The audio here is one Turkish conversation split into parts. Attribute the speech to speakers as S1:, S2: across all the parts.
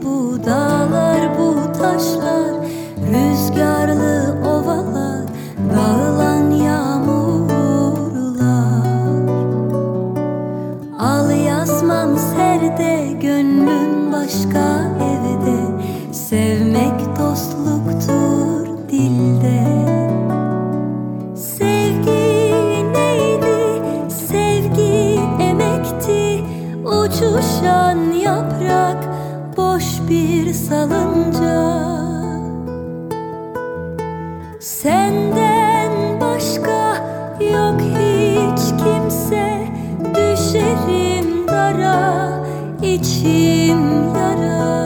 S1: Bu dağlar, bu taşlar, rüzgarlı ovalar, dağılan yağmurlar. Al yazmam serde, gönlüm başka evde. Sevmek dostluktur dilde. Sevgi neydi? Sevgi emekti. Uçuşan yaprak, boş bir salınca. Senden başka yok hiç kimse. Düşerim dara, içim yara.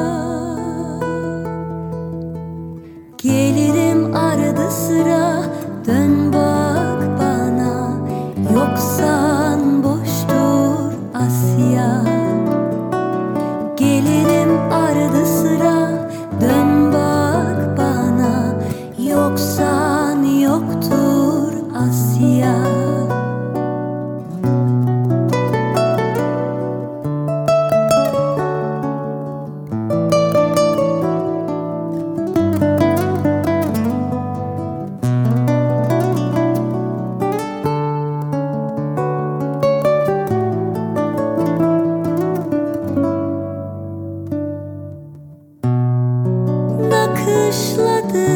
S1: Gelirim arada sıra, dön bak bana. Yoksan boştur Asya. Gelirim arada sıra, dön bak bana. Yoksan yoktur Asya. Nakışladı